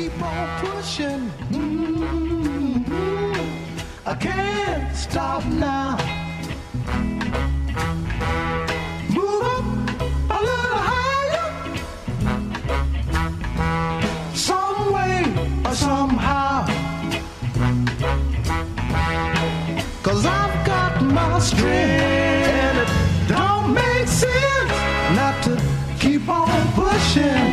keep on pushing. I can't stop now. Move up a little higher. Some way or somehow. 'Cause I've got my strength. And it don't make sense not to keep on pushing.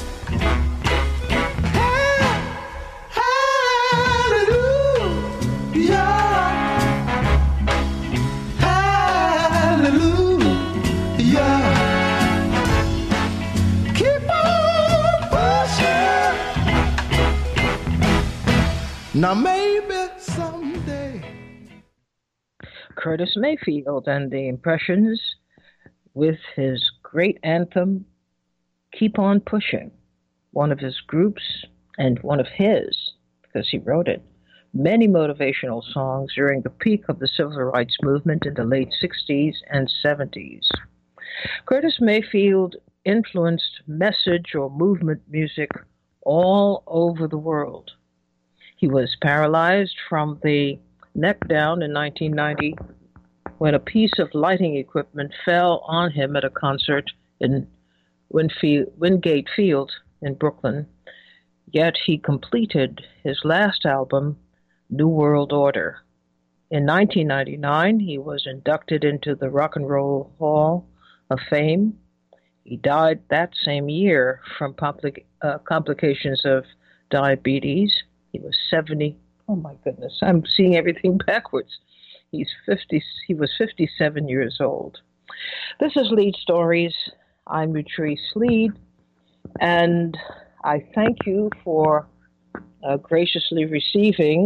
Now maybe someday. Curtis Mayfield and the Impressions with his great anthem, Keep On Pushing, one of his groups and one of his, because he wrote it, many motivational songs during the peak of the civil rights movement in the late 60s and 70s. Curtis Mayfield influenced message or movement music all over the world. He was paralyzed from the neck down in 1990 when a piece of lighting equipment fell on him at a concert in Wingate Field in Brooklyn. Yet he completed his last album, New World Order. In 1999, he was inducted into the Rock and Roll Hall of Fame. He died that same year from complications of diabetes. He was 70. Oh my goodness, I'm seeing everything backwards. He was 57 years old. This is Lead Stories. I'm Utrice Lead, and I thank you for graciously receiving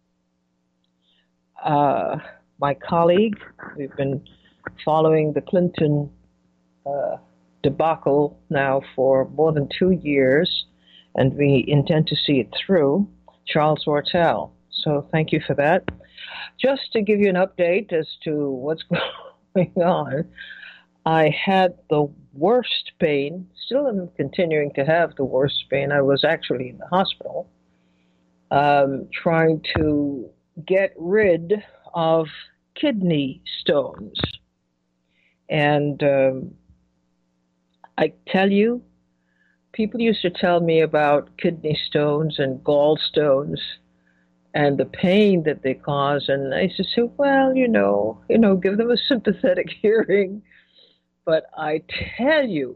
my colleague. We've been following the Clinton debacle now for more than 2 years, and we intend to see it through. Charles Wartell. So thank you for that. Just to give you an update as to what's going on, I had the worst pain, still am continuing to have the worst pain. I was actually in the hospital trying to get rid of kidney stones. And I tell you, people used to tell me about kidney stones and gallstones and the pain that they cause, and I used to say, well, give them a sympathetic hearing. But I tell you,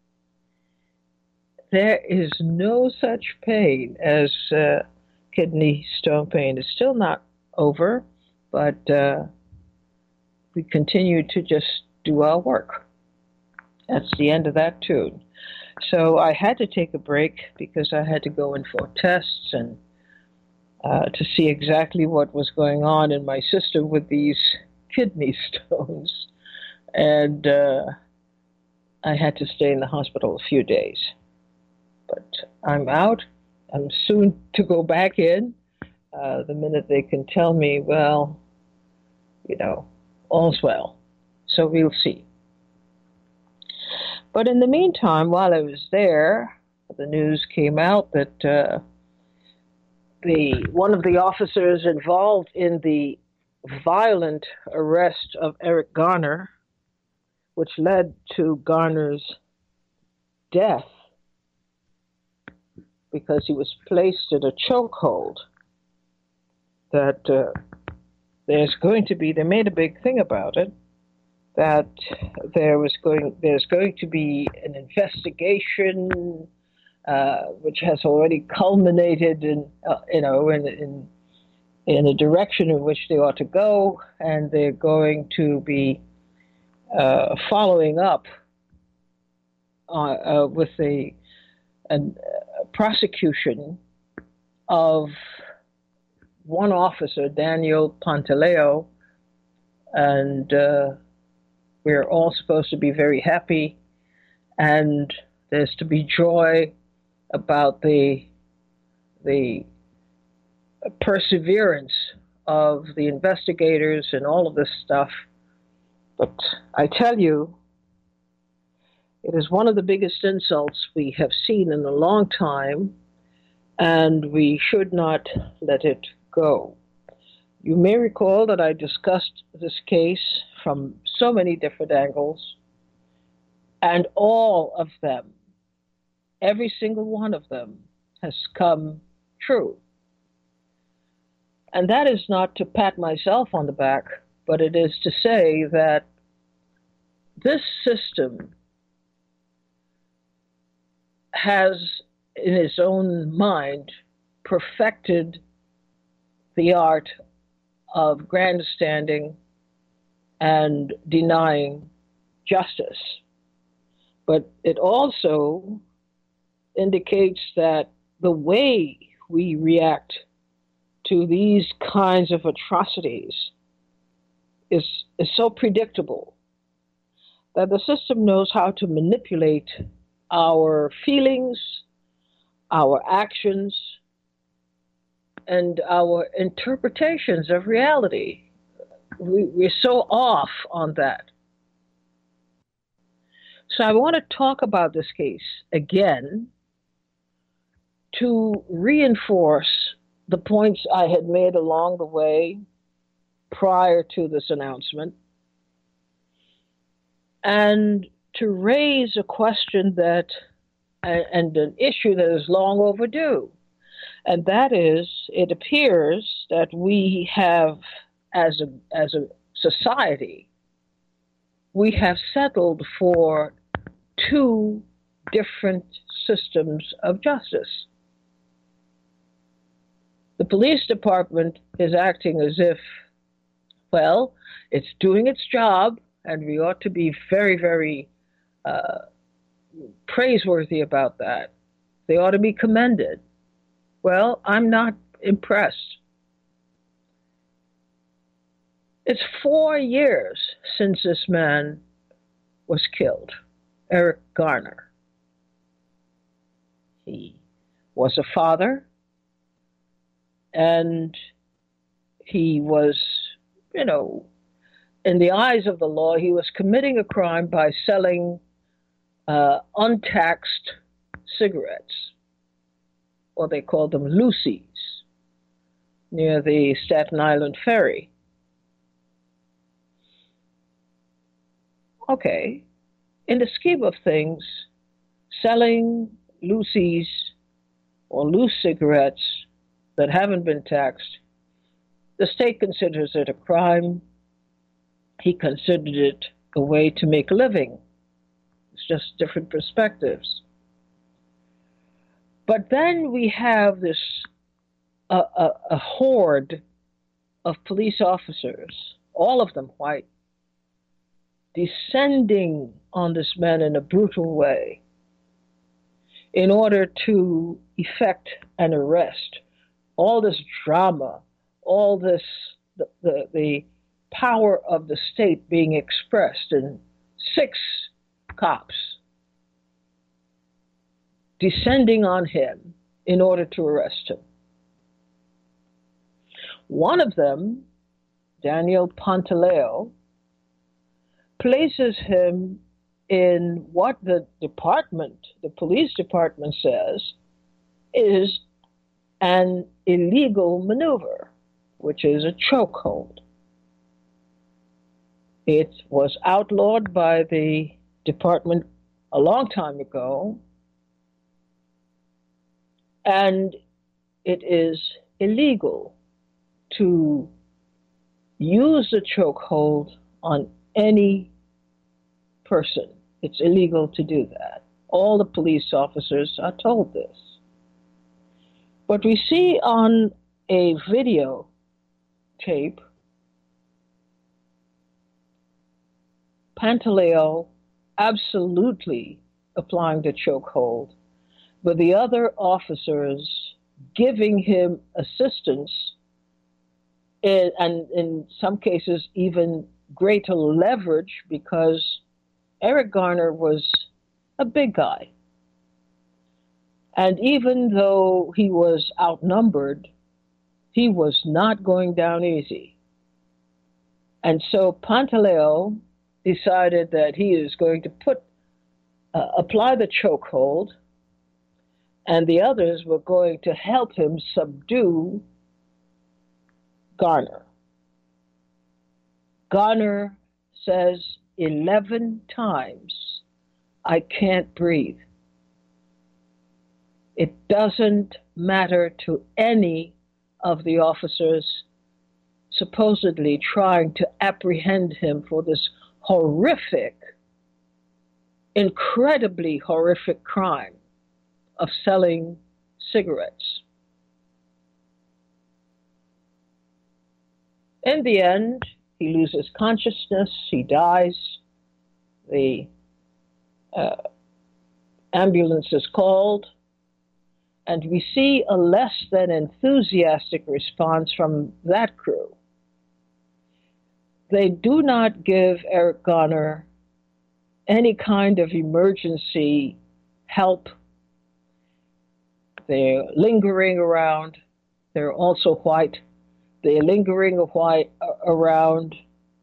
there is no such pain as kidney stone pain. It's still not over, but we continue to just do our work. That's the end of that tune. So I had to take a break because I had to go in for tests and to see exactly what was going on in my system with these kidney stones. And I had to stay in the hospital a few days. But I'm out. I'm soon to go back in the minute they can tell me, well, all's well. So we'll see. But in the meantime, while I was there, the news came out that one of the officers involved in the violent arrest of Eric Garner, which led to Garner's death because he was placed in a chokehold, that they made a big thing about it, that there's going to be an investigation which has already culminated in a direction in which they ought to go, and they're going to be following up with a prosecution of one officer, Daniel Pantaleo, and we're all supposed to be very happy, and there's to be joy about the perseverance of the investigators and all of this stuff. But I tell you, it is one of the biggest insults we have seen in a long time, and we should not let it go. You may recall that I discussed this case from so many different angles, and all of them, every single one of them, has come true. And that is not to pat myself on the back, but it is to say that this system has, in its own mind, perfected the art of grandstanding and denying justice. But it also indicates that the way we react to these kinds of atrocities is so predictable that the system knows how to manipulate our feelings, our actions, and our interpretations of reality. We're so off on that. So I want to talk about this case again to reinforce the points I had made along the way prior to this announcement, and to raise a question that, and an issue that is long overdue. And that is, it appears that we have, as a society, we have settled for two different systems of justice. The police department is acting as if, well, it's doing its job, and we ought to be very, very praiseworthy about that. They ought to be commended. Well, I'm not impressed. It's 4 years since this man was killed, Eric Garner. He was a father, and he was, in the eyes of the law, he was committing a crime by selling untaxed cigarettes, or they called them Lucy's, near the Staten Island ferry. Okay, in the scheme of things, selling Lucy's or loose cigarettes that haven't been taxed, the state considers it a crime. He considered it a way to make a living. It's just different perspectives. But then we have this a horde of police officers, all of them white, descending on this man in a brutal way in order to effect an arrest. All this drama, all this, the power of the state being expressed in 6 cops descending on him in order to arrest him. One of them, Daniel Pantaleo, places him in what the police department says is an illegal maneuver, which is a chokehold. It was outlawed by the department a long time ago, and it is illegal to use the chokehold on any person. It's illegal to do that. All the police officers are told this. But we see on a video tape Pantaleo absolutely applying the chokehold, but the other officers giving him assistance, and in some cases even greater leverage, because Eric Garner was a big guy. And even though he was outnumbered, he was not going down easy. And so Pantaleo decided that he is going to apply the chokehold, and the others were going to help him subdue Garner. Garner says 11 times, "I can't breathe." It doesn't matter to any of the officers supposedly trying to apprehend him for this horrific, incredibly horrific crime of selling cigarettes. In the end, he loses consciousness, he dies, the ambulance is called, and we see a less than enthusiastic response from that crew. They do not give Eric Garner any kind of emergency help. They're lingering around. They're also white. They're lingering around.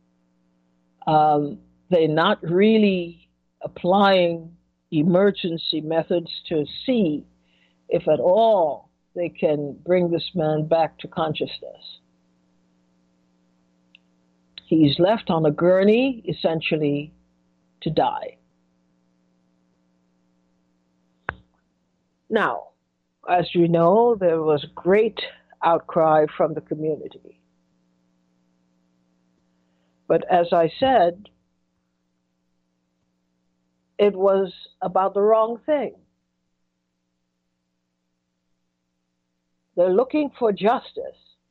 They're not really applying emergency methods to see if at all they can bring this man back to consciousness. He's left on a gurney, essentially, to die. Now, as you know, there was great outcry from the community. But as I said, it was about the wrong thing. They're looking for justice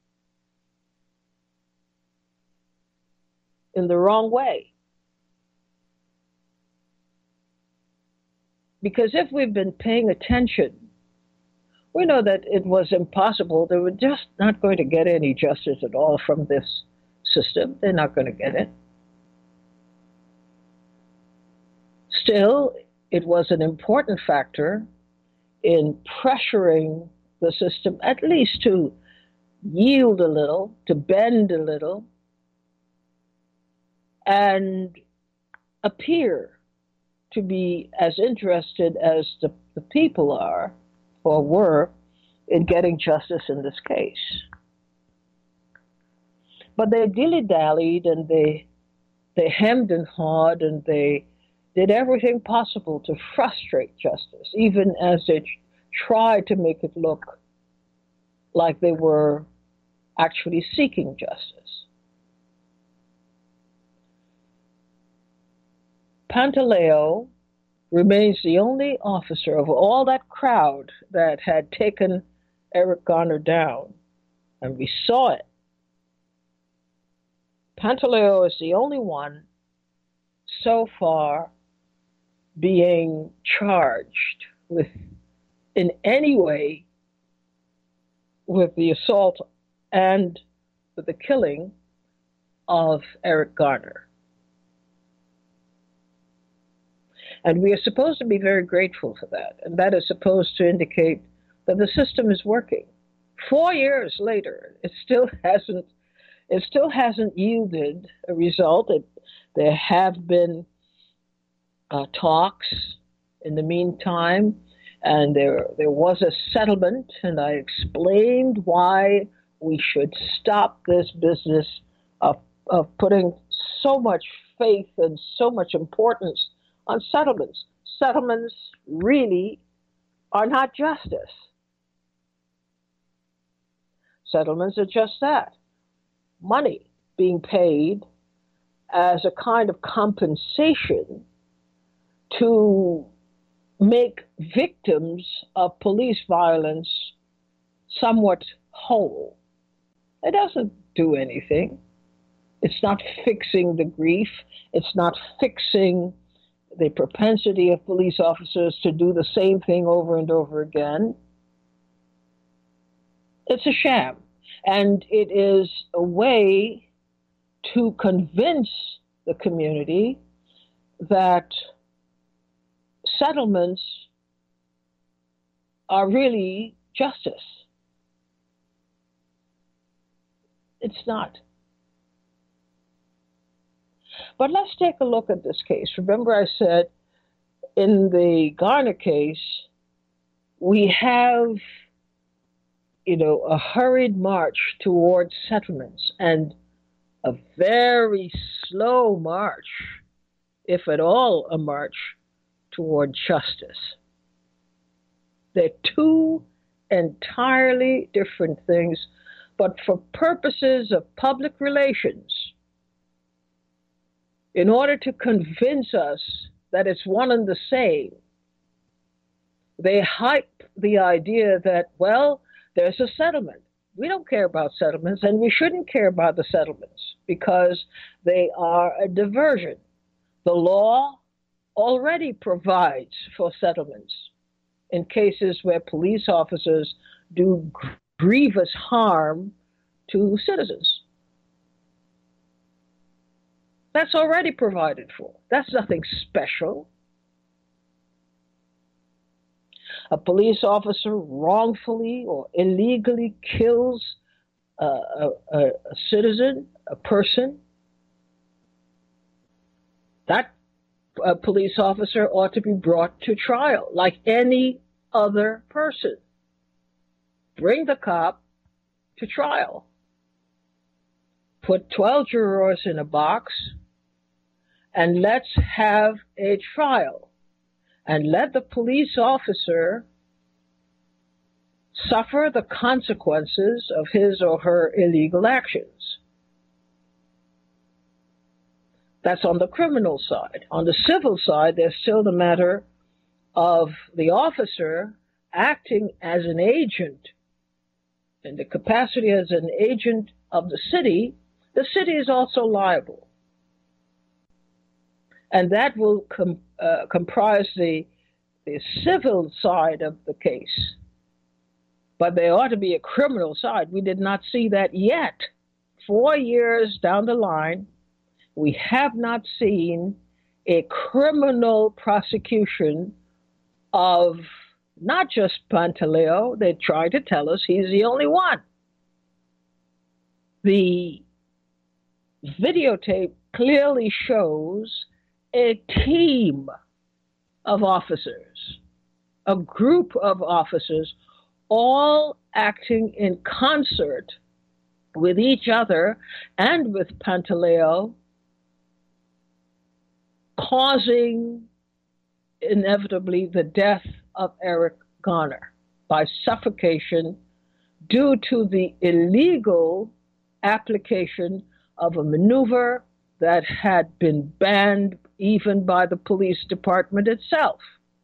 in the wrong way. Because if we've been paying attention, we know that it was impossible. They were just not going to get any justice at all from this system. They're not going to get it. Still, it was an important factor in pressuring the system at least to yield a little, to bend a little, and appear to be as interested as the people are or were in getting justice in this case. But they dilly-dallied and they hemmed and hawed and they did everything possible to frustrate justice, even as they tried to make it look like they were actually seeking justice. Pantaleo remains the only officer of all that crowd that had taken Eric Garner down, and we saw it. Pantaleo is the only one so far being charged with, in any way, with the assault and with the killing of Eric Garner. And we are supposed to be very grateful for that. And that is supposed to indicate that the system is working. 4 years later, it still hasn't yielded a result. There have been talks in the meantime, and there was a settlement, and I explained why we should stop this business of putting so much faith and so much importance on settlements. Settlements really are not justice. Settlements are just that. Money being paid as a kind of compensation to make victims of police violence somewhat whole. It doesn't do anything. It's not fixing the grief. It's not fixing the propensity of police officers to do the same thing over and over again. It's a sham. And it is a way to convince the community that settlements are really justice. It's not. But let's take a look at this case. Remember I said in the Garner case, we have, a hurried march towards settlements and a very slow march, if at all a march, toward justice. They're two entirely different things, but for purposes of public relations, in order to convince us that it's one and the same, they hype the idea that, well, there's a settlement. We don't care about settlements, and we shouldn't care about the settlements because they are a diversion. The law already provides for settlements in cases where police officers do grievous harm to citizens. That's already provided for. That's nothing special. A police officer wrongfully or illegally kills a citizen, a person. That police officer ought to be brought to trial like any other person. Bring the cop to trial. Put 12 jurors in a box and let's have a trial. And let the police officer suffer the consequences of his or her illegal actions. That's on the criminal side. On the civil side, there's still the matter of the officer acting as an agent. In the capacity as an agent of the city is also liable. And that will comprise the civil side of the case. But there ought to be a criminal side. We did not see that yet. 4 years down the line, we have not seen a criminal prosecution of not just Pantaleo. They try to tell us he's the only one. The videotape clearly shows a team of officers, a group of officers, all acting in concert with each other and with Pantaleo, causing inevitably the death of Eric Garner by suffocation due to the illegal application of a maneuver that had been banned even by the police department itself.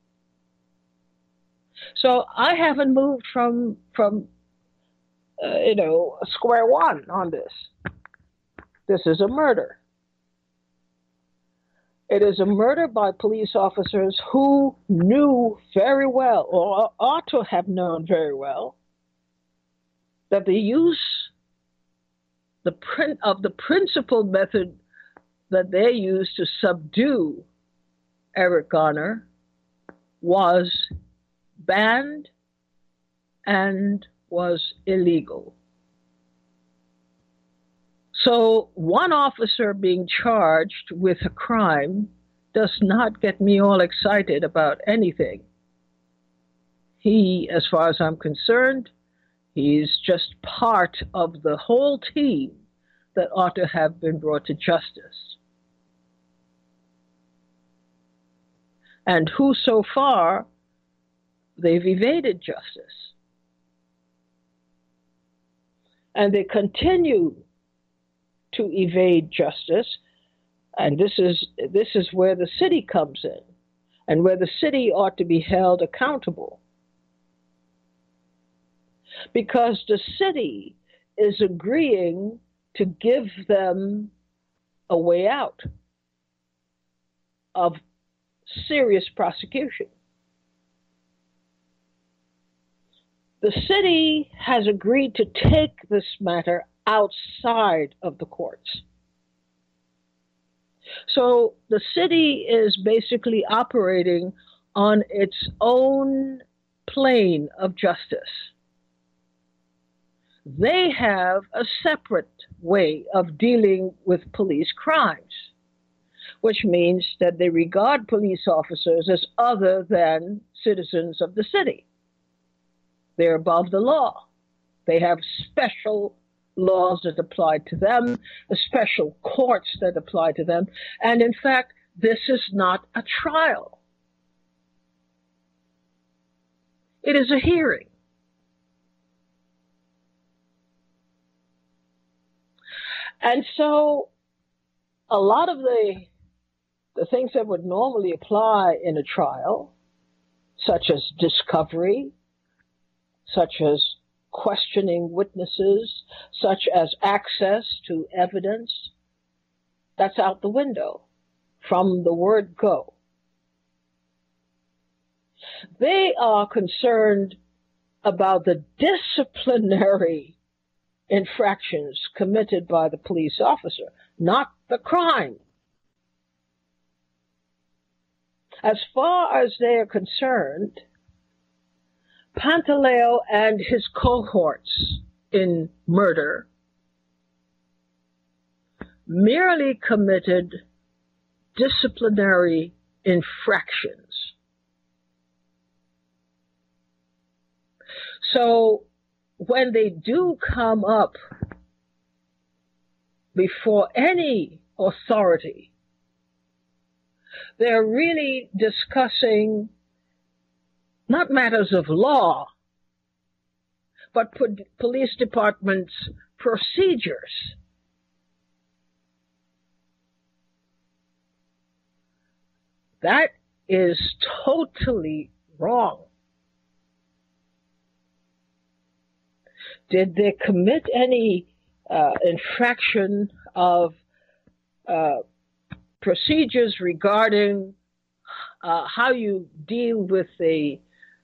So I haven't moved from square one on this. This is a murder. It is a murder by police officers who knew very well, or ought to have known very well, that the use of the principal method that they used to subdue Eric Garner was banned and was illegal. So one officer being charged with a crime does not get me all excited about anything. He, as far as I'm concerned, he's just part of the whole team that ought to have been brought to justice. And who so far, they've evaded justice. And they continue to evade justice, and this is where the city comes in, and where the city ought to be held accountable. Because the city is agreeing to give them a way out of serious prosecution. The city has agreed to take this matter outside of the courts. So the city is basically operating on its own plane of justice. They have a separate way of dealing with police crimes, which means that they regard police officers as other than citizens of the city. They're above the law. They have special laws that apply to them, special courts that apply to them. And in fact, this is not a trial. It is a hearing. And so a lot of the things that would normally apply in a trial, such as discovery, such as questioning witnesses, such as access to evidence, that's out the window from the word go. They are concerned about the disciplinary infractions committed by the police officer, not the crime. As far as they are concerned, Pantaleo and his cohorts in murder merely committed disciplinary infractions. So when they do come up before any authority, they're really discussing not matters of law, but police department's procedures. That is totally wrong. Did they commit any infraction of procedures regarding how you deal with a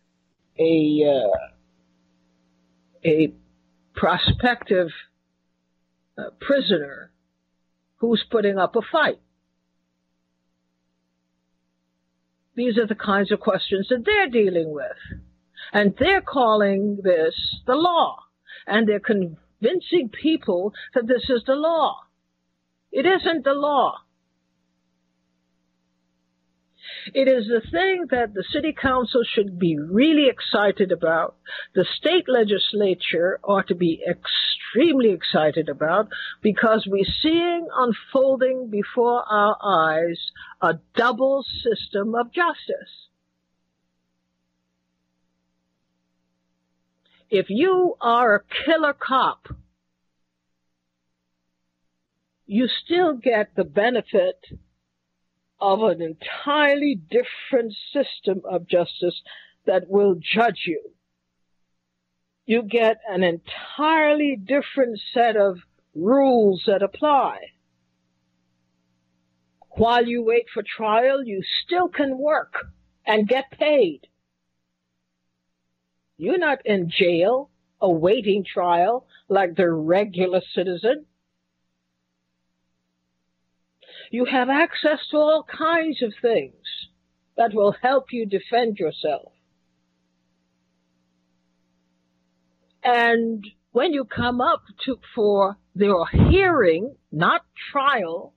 prospective prisoner who's putting up a fight? These are the kinds of questions that they're dealing with. And they're calling this the law. And they're convincing people that this is the law. It isn't the law. It is the thing that the city council should be really excited about. The state legislature ought to be extremely excited about, because we're seeing unfolding before our eyes a double system of justice. If you are a killer cop, you still get the benefit of an entirely different system of justice that will judge you. You get an entirely different set of rules that apply. While you wait for trial, you still can work and get paid. You're not in jail awaiting trial like the regular citizen. You have access to all kinds of things that will help you defend yourself. And when you come up for your hearing, not trial,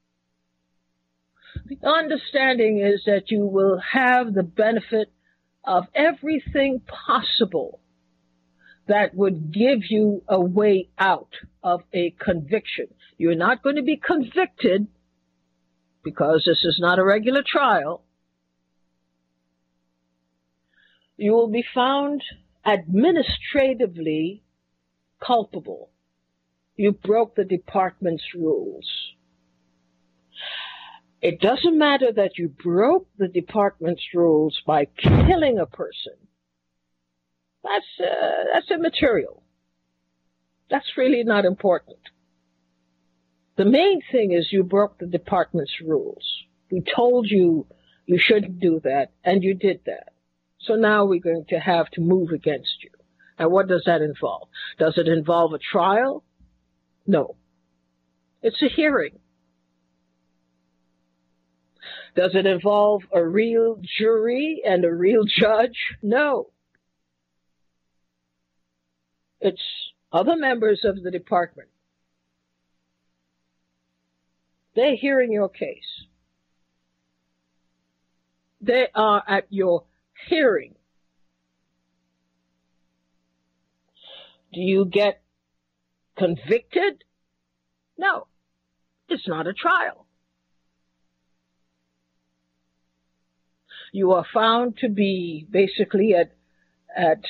the understanding is that you will have the benefit of everything possible that would give you a way out of a conviction. You're not going to be convicted because this is not a regular trial. You will be found administratively culpable. You broke the department's rules. It doesn't matter that you broke the department's rules by killing a person. That's immaterial. That's really not important. The main thing is you broke the department's rules. We told you you shouldn't do that, and you did that. So now we're going to have to move against you. And what does that involve? Does it involve a trial? No. It's a hearing. Does it involve a real jury and a real judge? No. It's other members of the department. They're hearing your case. They are at your hearing. Do you get convicted? No, it's not a trial. You are found to be basically at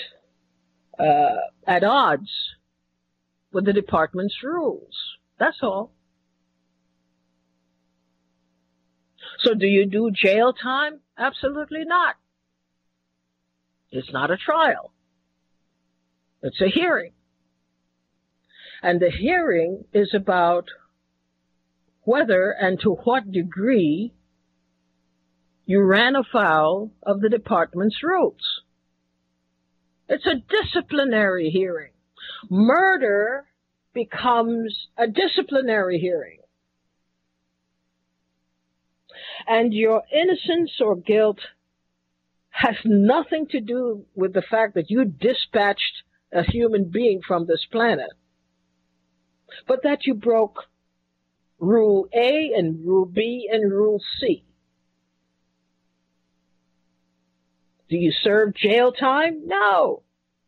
odds with the department's rules. That's all. So do you do jail time? Absolutely not. It's not a trial. It's a hearing. And the hearing is about whether and to what degree you ran afoul of the department's rules. It's a disciplinary hearing. Murder becomes a disciplinary hearing. And your innocence or guilt has nothing to do with the fact that you dispatched a human being from this planet, but that you broke Rule A and Rule B and Rule C. Do you serve jail time? No.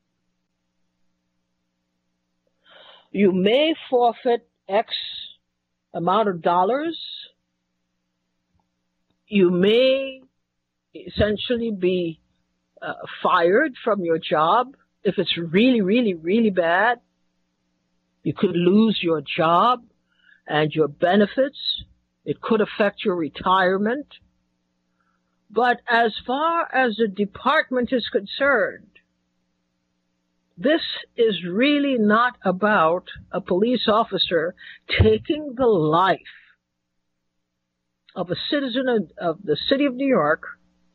You may forfeit X amount of dollars. You may essentially be fired from your job if it's really, really, really bad. You could lose your job and your benefits. It could affect your retirement. But as far as the department is concerned, this is really not about a police officer taking the life of a citizen of the city of New York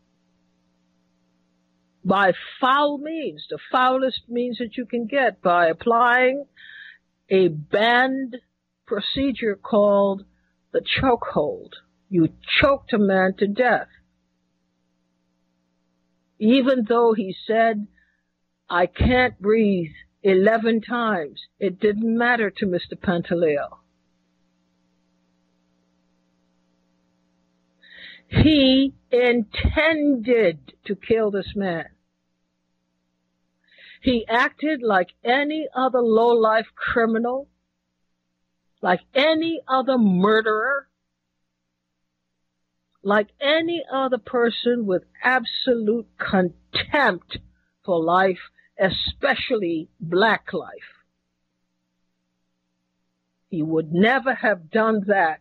by foul means, the foulest means that you can get, by applying a banned procedure called the chokehold. You choked a man to death. Even though he said, "I can't breathe," 11 times, it didn't matter to Mr. Pantaleo. He intended to kill this man. He acted like any other low-life criminal, like any other murderer, like any other person with absolute contempt for life, especially black life. He would never have done that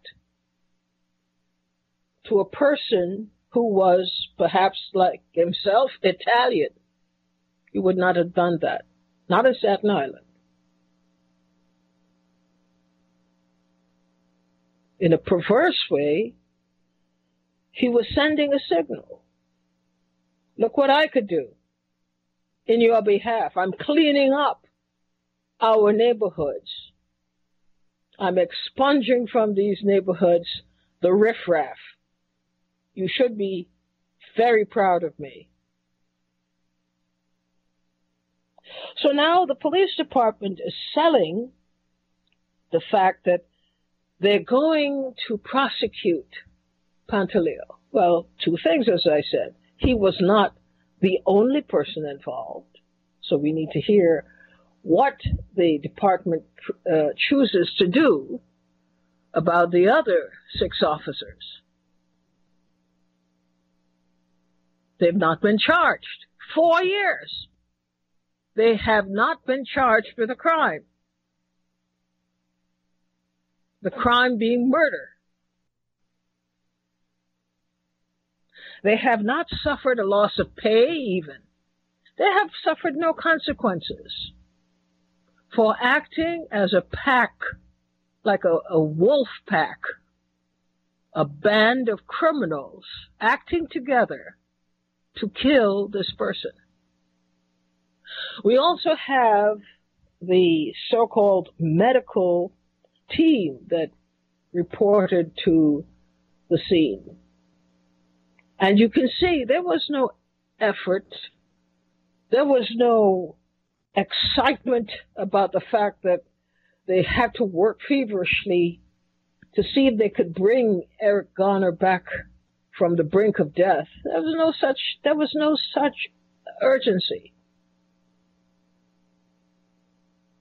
to a person who was perhaps like himself Italian. He would not have done that. Not in Staten Island. In a perverse way, he was sending a signal. Look what I could do in your behalf. I'm cleaning up our neighborhoods. I'm expunging from these neighborhoods the riffraff. You should be very proud of me. So now the police department is selling the fact that they're going to prosecute Pantaleo. Well, two things, as I said. He was not the only person involved. So we need to hear what the department chooses to do about the other 6 officers. They've not been charged. 4 years. They have not been charged with a crime. The crime being murder. They have not suffered a loss of pay even. They have suffered no consequences for acting as a pack, like a wolf pack, a band of criminals acting together to kill this person. We also have the so-called medical team that reported to the scene. And you can see there was no effort, there was no excitement about the fact that they had to work feverishly to see if they could bring Eric Garner back from the brink of death. There was no such urgency.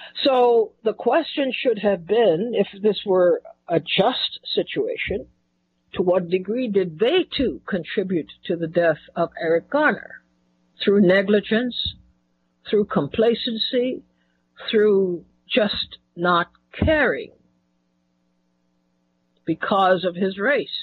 So the question should have been, if this were a just situation, to what degree did they too contribute to the death of Eric Garner? Through negligence, through complacency, through just not caring because of his race.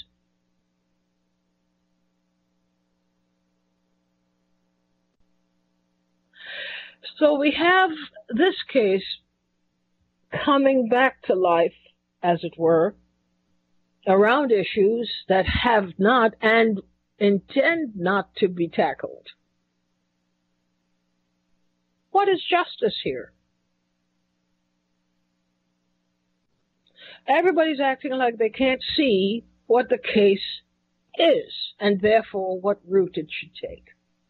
So we have this case coming back to life, as it were, around issues that have not and intend not to be tackled. What is justice here? Everybody's acting like they can't see what the case is, and therefore what route it should take.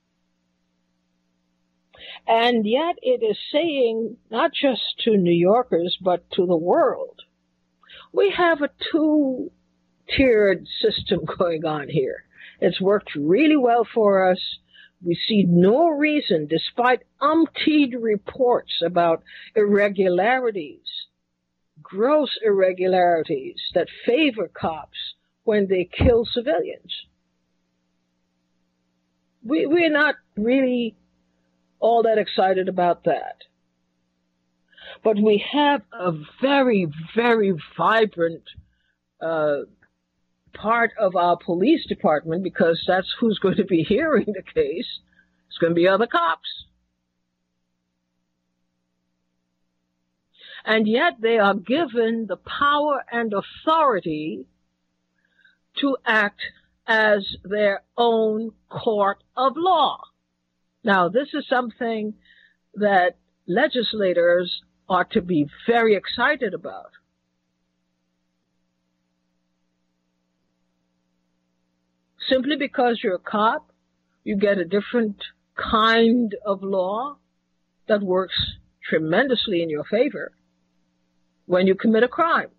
And yet it is saying, not just to New Yorkers, but to the world, we have a two-tiered system going on here. It's worked really well for us. We see no reason, despite umpteen reports about irregularities, gross irregularities that favor cops when they kill civilians. We're not really all that excited about that. But we have a very, very vibrant part of our police department, because that's who's going to be hearing the case. It's going to be other cops. And yet they are given the power and authority to act as their own court of law. Now, this is something that legislators are to be very excited about. Simply because you're a cop, you get a different kind of law that works tremendously in your favor when you commit a crime.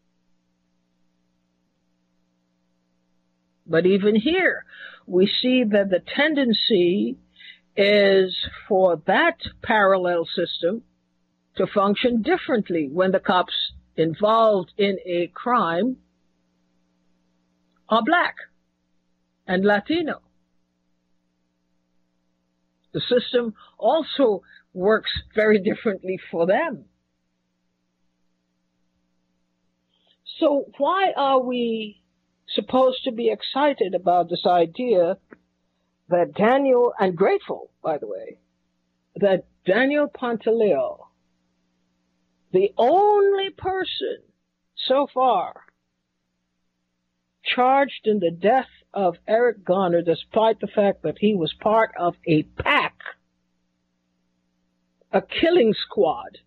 But even here, we see that the tendency is for that parallel system to function differently when the cops involved in a crime are black and Latino. The system also works very differently for them. So why are we supposed to be excited about this idea that Daniel, and grateful, by the way, that Daniel Pantaleo, the only person so far charged in the death of Eric Garner, despite the fact that he was part of a pack, a killing squad.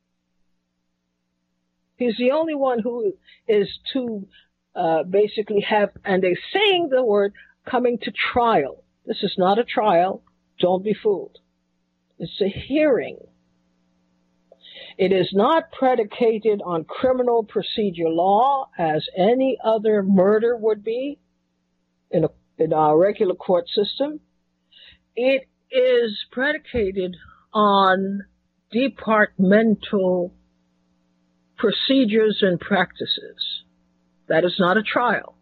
He's the only one who is to basically have, and they're saying the word, coming to trial. This is not a trial. Don't be fooled. It's a hearing. It is not predicated on criminal procedure law as any other murder would be in our regular court system. It is predicated on departmental procedures and practices. That is not a trial.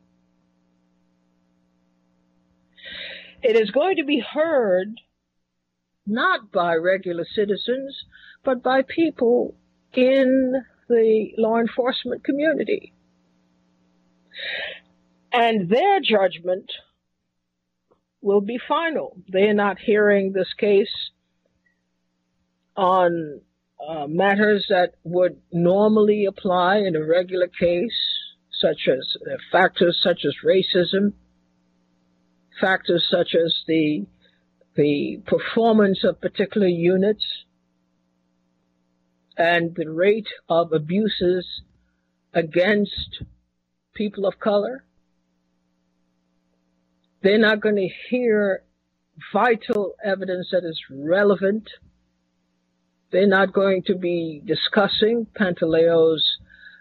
It is going to be heard not by regular citizens, but by people in the law enforcement community. And their judgment will be final. They are not hearing this case on matters that would normally apply in a regular case, such as factors such as racism, factors such as the performance of particular units, and the rate of abuses against people of color. They're not going to hear vital evidence that is relevant. They're not going to be discussing Pantaleo's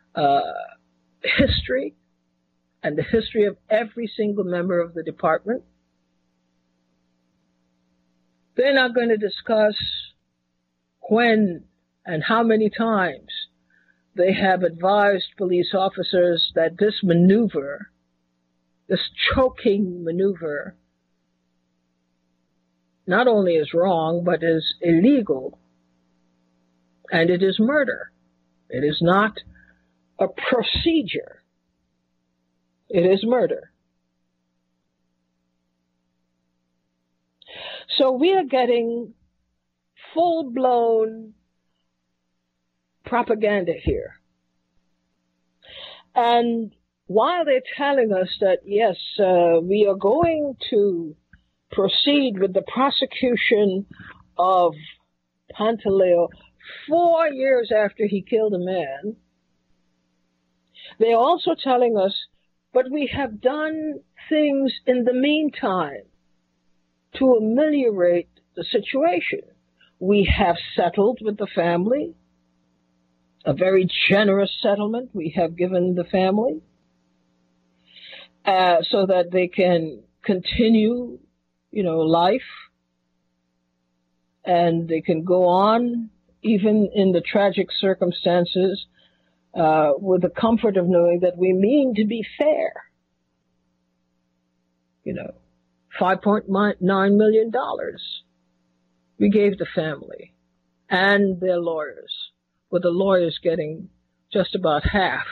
history and the history of every single member of the department. They're not going to discuss when and how many times they have advised police officers that this maneuver, this choking maneuver, not only is wrong, but is illegal, and it is murder. It is not a procedure. It is murder. So we are getting full-blown propaganda here. And while they're telling us that, yes, we are going to proceed with the prosecution of Pantaleo 4 years after he killed a man, they're also telling us, but we have done things in the meantime to ameliorate the situation. We have settled with the family, a very generous settlement we have given the family, so that they can continue, life, and they can go on, even in the tragic circumstances, with the comfort of knowing that we mean to be fair. $5.9 million we gave the family and their lawyers, with the lawyers getting just about half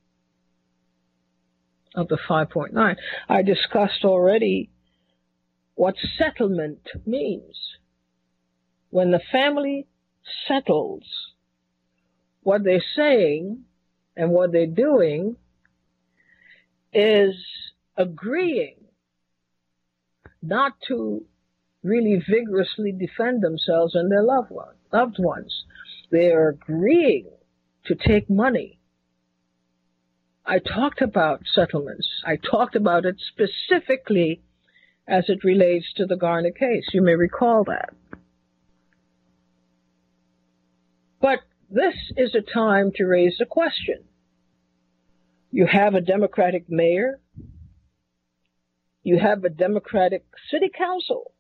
of the 5.9. I discussed already what settlement means. When the family settles, what they're saying and what they're doing is agreeing not to really vigorously defend themselves and their loved ones. They are agreeing to take money. I talked about settlements. I talked about it specifically as it relates to the Garner case. You may recall that. But this is a time to raise the question. You have a Democratic mayor. You have a Democratic city council.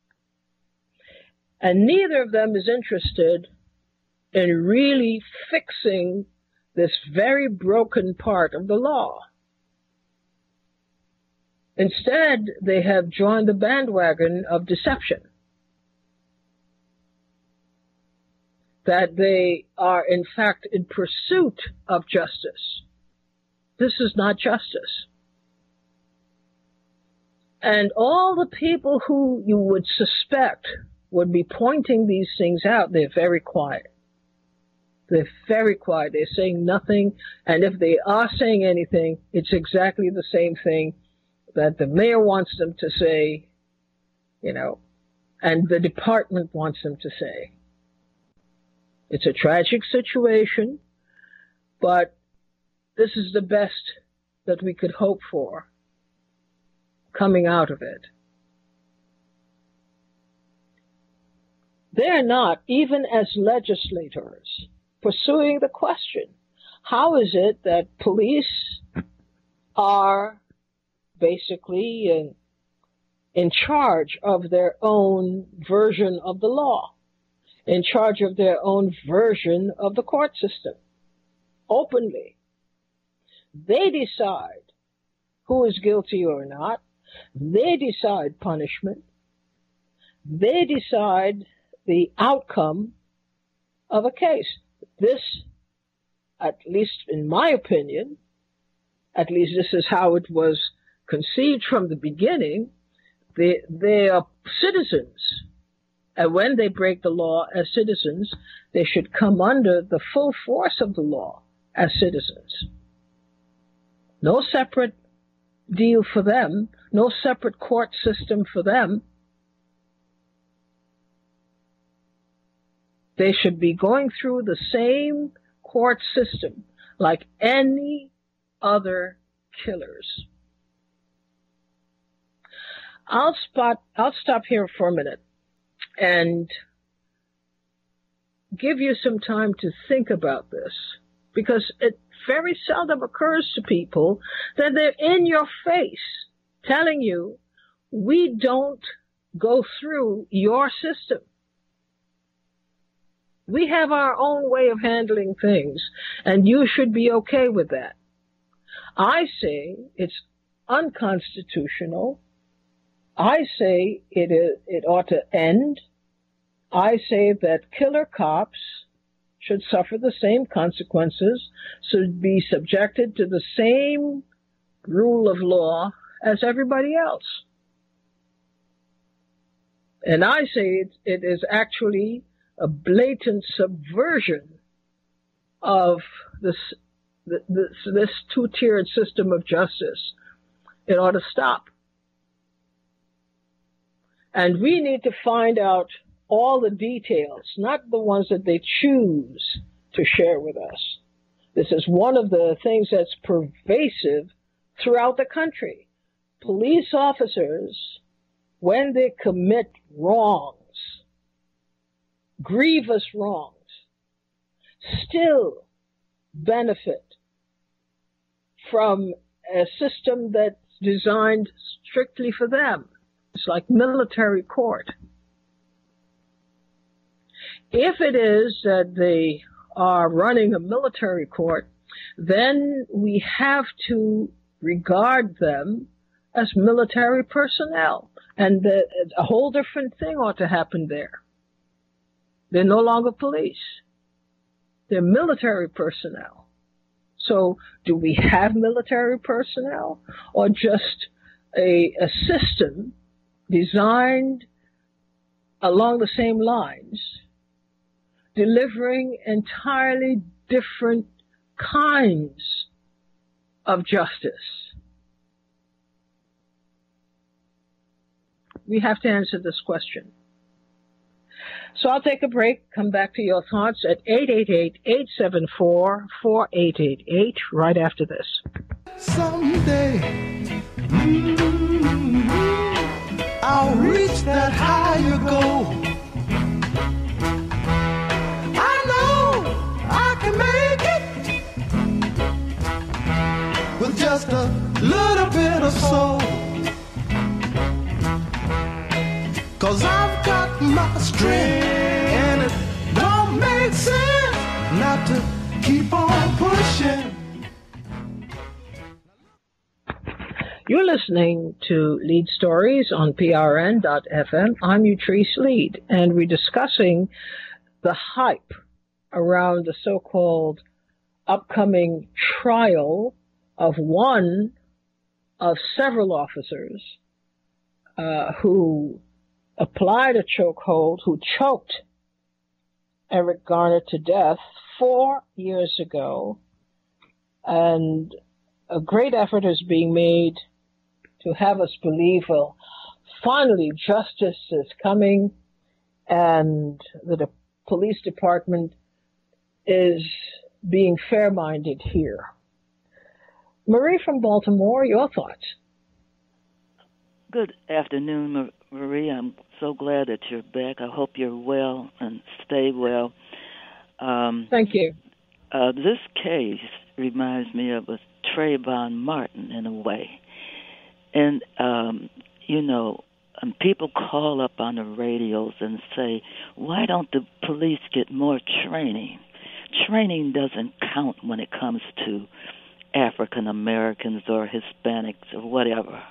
And neither of them is interested in really fixing this very broken part of the law. Instead, they have joined the bandwagon of deception. That they are, in fact, in pursuit of justice. This is not justice. And all the people who you would suspect would be pointing these things out, they're very quiet. They're very quiet. They're saying nothing. And if they are saying anything, it's exactly the same thing that the mayor wants them to say, and the department wants them to say. It's a tragic situation, but this is the best that we could hope for coming out of it. They're not, even as legislators, pursuing the question, how is it that police are basically in charge of their own version of the law, in charge of their own version of the court system, openly? They decide who is guilty or not. They decide punishment. They decide the outcome of a case. This, at least in my opinion, at least this is how it was conceived from the beginning, they are citizens. And when they break the law as citizens, they should come under the full force of the law as citizens. No separate deal for them, no separate court system for them. They should be going through the same court system like any other killers. I'll stop here for a minute and give you some time to think about this, because it very seldom occurs to people that they're in your face telling you, we don't go through your system. We have our own way of handling things, and you should be okay with that. I say it's unconstitutional. I say it ought to end. I say that killer cops should suffer the same consequences, should be subjected to the same rule of law as everybody else. And I say it is actually a blatant subversion of this two-tiered system of justice. It ought to stop. And we need to find out all the details, not the ones that they choose to share with us. This is one of the things that's pervasive throughout the country. Police officers, when they commit wrongs, grievous wrongs, still benefit from a system that's designed strictly for them. It's like military court. If it is that they are running a military court, then we have to regard them as military personnel. And a whole different thing ought to happen there. They're no longer police. They're military personnel. So do we have military personnel or just a system designed along the same lines, delivering entirely different kinds of justice? We have to answer this question. So I'll take a break, come back to your thoughts at 888-874-4888 right after this. Someday, I'll reach that higher goal. I know I can make it with just a little bit of soul. 'Cause I've got my strength, and it don't make sense not to keep on pushing. You're listening to Lead Stories on PRN.FM. I'm Utrice Lead, and we're discussing the hype around the so-called upcoming trial of one of several officers who applied a chokehold, who choked Eric Garner to death 4 years ago. And a great effort is being made to have us believe, well, finally justice is coming and the police department is being fair-minded here. Marie from Baltimore, your thoughts? Good afternoon, Marie. I'm so glad that you're back. I hope you're well and stay well. Thank you. This case reminds me of a Trayvon Martin in a way. And, people call up on the radios and say, why don't the police get more training? Training doesn't count when it comes to African Americans or Hispanics or whatever.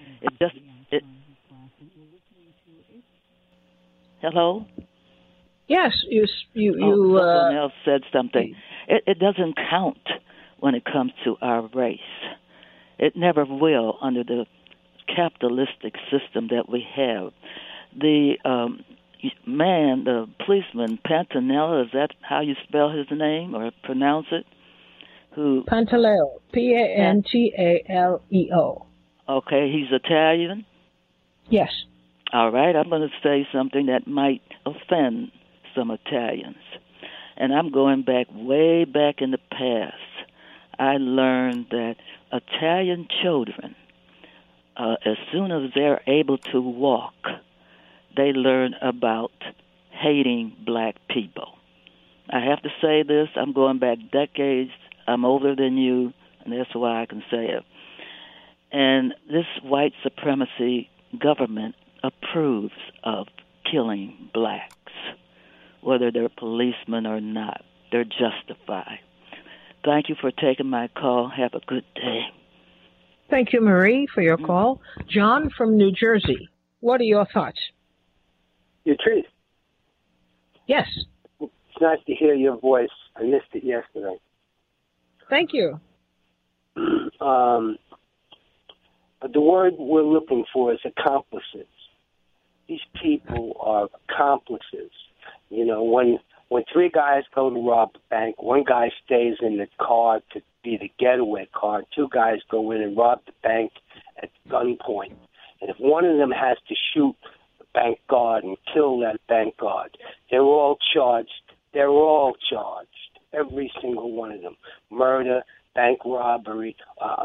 Hello? Yes, someone else said something. It doesn't count when it comes to our race. It never will under the capitalistic system that we have. The the policeman, Pantanello, is that how you spell his name or pronounce it? Pantaleo, Pantaleo. Okay, he's Italian? Yes. All right, I'm going to say something that might offend some Italians. And I'm going way back in the past. I learned that Italian children, as soon as they're able to walk, they learn about hating black people. I have to say this, I'm going back decades. I'm older than you, and that's why I can say it. And this white supremacy government approves of killing blacks. whether they're policemen or not. They're justified. Thank you for taking my call. Have a good day. Thank you, Marie, for your call. John from New Jersey, what are your thoughts? Utrice. Yes. It's nice to hear your voice. I missed it yesterday. Thank you. The word we're looking for is accomplices. These people are accomplices. You know, when three guys go to rob a bank, one guy stays in the car to be the getaway car. Two guys go in and rob the bank at gunpoint. And if one of them has to shoot the bank guard and kill that bank guard, they're all charged. They're all charged. Every single one of them. Murder, bank robbery,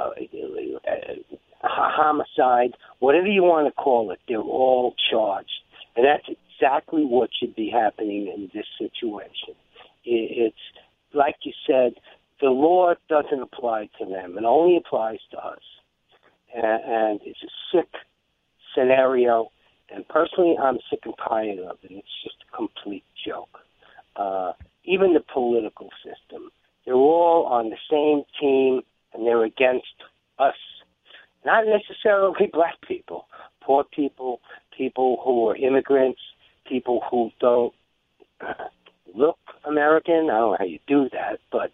homicide, whatever you want to call it, they're all charged. And that's exactly what should be happening in this situation. It's, like you said, the law doesn't apply to them. It only applies to us. And it's a sick scenario. And personally, I'm sick and tired of it. It's just a complete joke. Even the political system. They're all on the same team, and they're against us. Not necessarily black people. Poor people, people who are immigrants, people who don't look American. I don't know how you do that, but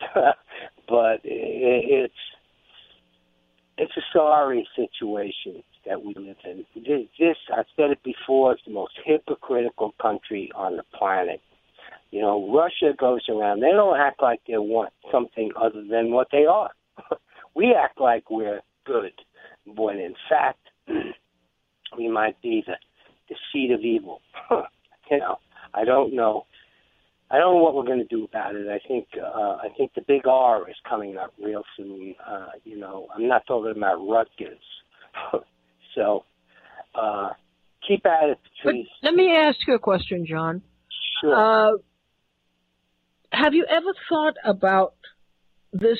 it's a sorry situation that we live in. This, I've said it before, is the most hypocritical country on the planet. You know, Russia goes around. They don't act like they want something other than what they are. We act like we're good, when in fact we might be the seed of evil. You know, I don't know. I don't know what we're going to do about it. I think the big R is coming up real soon. You know, I'm not talking about Rutgers. So keep at it, Patrice. But let me ask you a question, John. Sure. Have you ever thought about this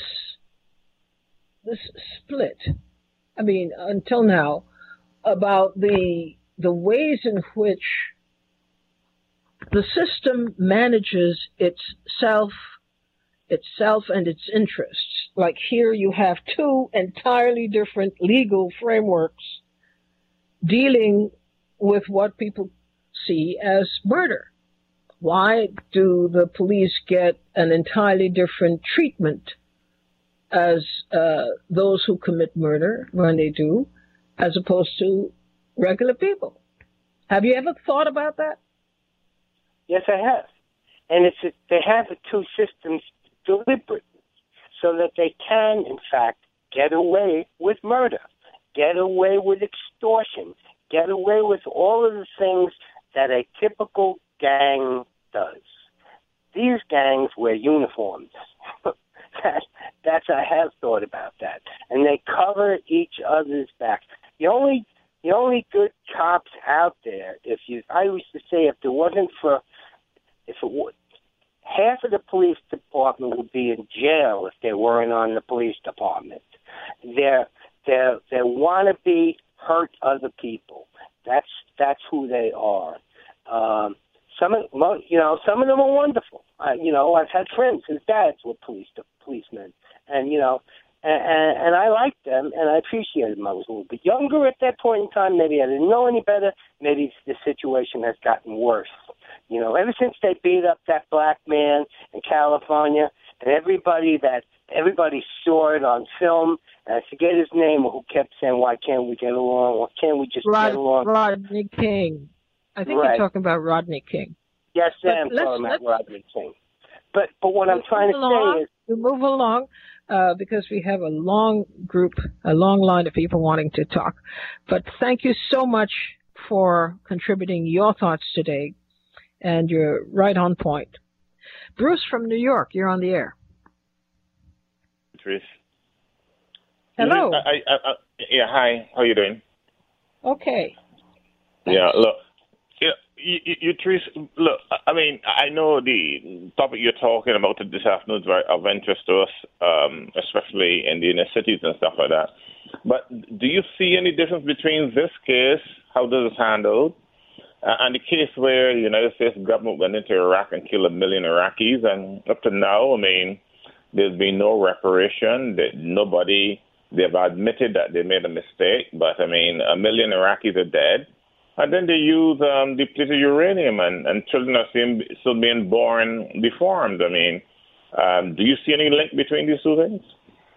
split? I mean, until now, about the ways in which the system manages itself and its interests. Like here you have two entirely different legal frameworks dealing with what people see as murder. Why do the police get an entirely different treatment as those who commit murder when they do, as opposed to regular people? Have you ever thought about that? Yes, I have. And they have the two systems deliberately so that they can, in fact, get away with murder, get away with extortion, get away with all of the things that a typical gang does. These gangs wear uniforms. I have thought about that. And they cover each other's backs. The only good cops out there, I used to say half of the police department would be in jail if they weren't on the police department. They're wannabe hurt other people. That's who they are. Some of them are wonderful. I've had friends whose dads were policemen, and I liked them and I appreciated them. I was a little bit younger at that point in time. Maybe I didn't know any better. Maybe the situation has gotten worse. Ever since they beat up that black man in California, and everybody saw it on film, and I forget his name, who kept saying, "Why can't we get along? Why can't we just get along?" Rodney King. I think Right. you're talking about Rodney King. Yes, I'm talking about Rodney King. But what I'm trying to say is, we move along because we have a long line of people wanting to talk. But thank you so much for contributing your thoughts today, and you're right on point. Bruce from New York, you're on the air. Patrice. Hello. Yeah, hi. How you doing? Okay. Yeah, look. You Patrice, look, I mean, I know the topic you're talking about this afternoon is very of interest to us, especially in the inner cities and stuff like that. But do you see any difference between this case, how this is handled, And the case where the United States government went into Iraq and killed 1 million Iraqis, and up to now, I mean, there's been no reparation. They've admitted that they made a mistake, but I mean, 1 million Iraqis are dead. And then they use depleted uranium, and children are still being born deformed. I mean, do you see any link between these two things?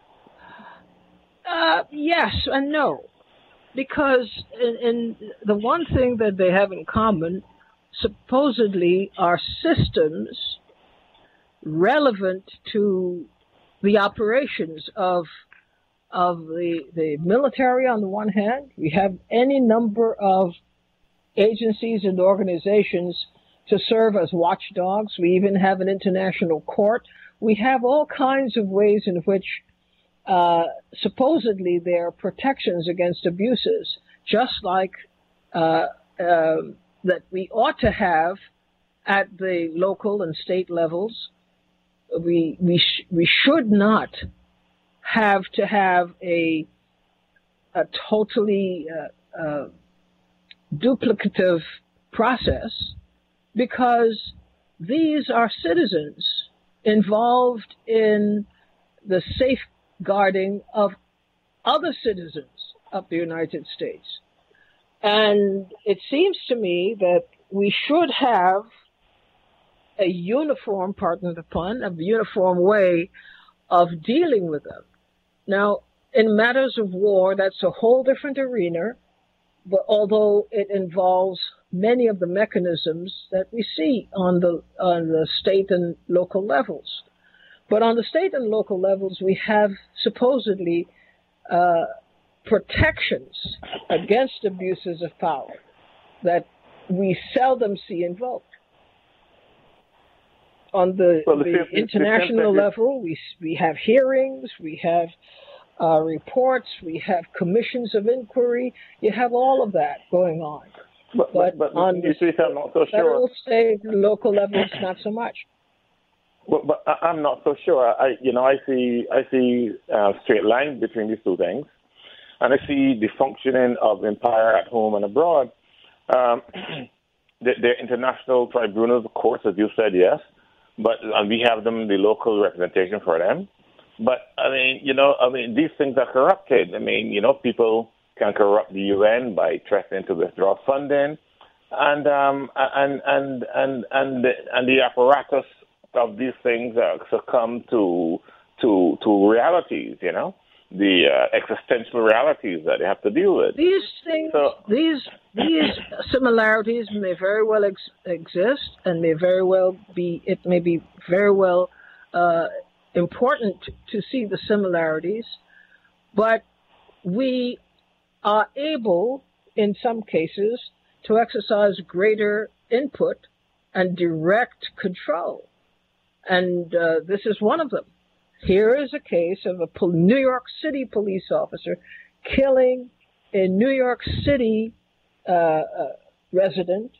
Yes and no. Because in the one thing that they have in common, supposedly are systems relevant to the operations of the military on the one hand. We have any number of agencies and organizations to serve as watchdogs. We even have an international court. We have all kinds of ways in which supposedly there are protections against abuses, just like that we ought to have at the local and state levels. We should not have to have a totally duplicative process, because these are citizens involved in the safeguarding of other citizens of the United States. And it seems to me that we should have a uniform, pardon the pun, a uniform way of dealing with them. Now, in matters of war, that's a whole different arena, but although it involves many of the mechanisms that we see on the state and local levels. But on the state and local levels, we have supposedly protections against abuses of power that we seldom see invoked. On the international level, we have hearings, we have reports, we have commissions of inquiry. You have all of that going on. But on the federal, state, and local levels, not so much. But I'm not so sure. I see straight lines between these two things, and I see the functioning of empire at home and abroad. They're international tribunals, of course, as you said, yes, and we have them, the local representation for them. But I mean, these things are corrupted. I mean, people can corrupt the UN by threatening to withdraw funding, and the apparatus of these things succumb to realities, the existential realities that they have to deal with. These things, these similarities may very well exist, and may very well be. It may be very well important to see the similarities, but we are able, in some cases, to exercise greater input and direct control. And this is one of them. Here is a case of a New York City police officer killing a New York City resident.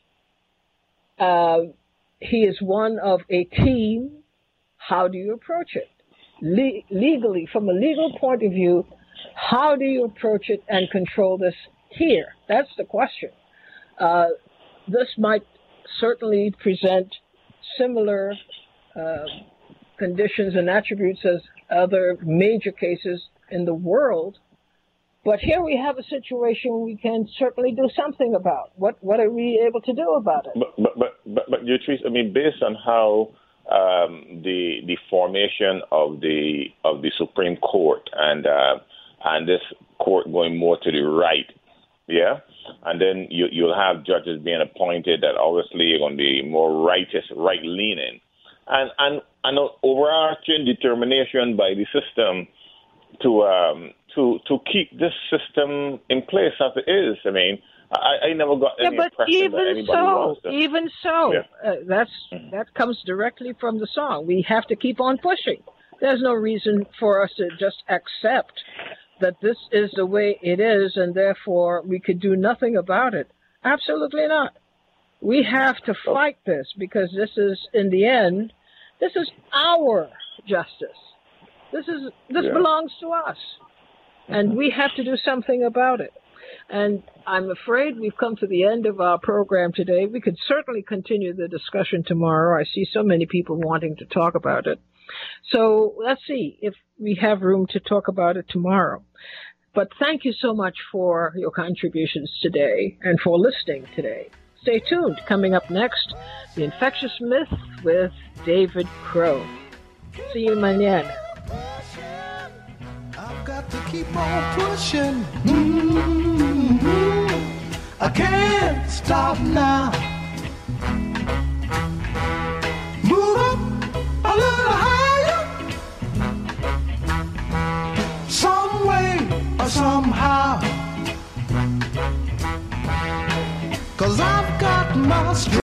He is one of a team. How do you approach it? Legally, from a legal point of view, how do you approach it and control this here? That's the question. This might certainly present similar conditions and attributes as other major cases in the world. But here we have a situation we can certainly do something about. What are we able to do about it? But Utrice, I mean, based on how the formation of the Supreme Court and this court going more to the right, yeah, and then you'll have judges being appointed that obviously are going to be more right-leaning, and an overarching determination by the system to keep this system in place as it is. I mean, I never got any impression that anybody wants to. Even so, that comes directly from the song. We have to keep on pushing. There's no reason for us to just accept that this is the way it is, and therefore we could do nothing about it. Absolutely not. We have to fight this, because this is, in the end, this is our justice. This belongs to us, and we have to do something about it. And I'm afraid we've come to the end of our program today. We could certainly continue the discussion tomorrow. I see so many people wanting to talk about it. So let's see if we have room to talk about it tomorrow. But thank you so much for your contributions today and for listening today. Stay tuned. Coming up next, The Infectious Myth with David Crow. See you mañana. I've got to keep on pushing. I can't stop now.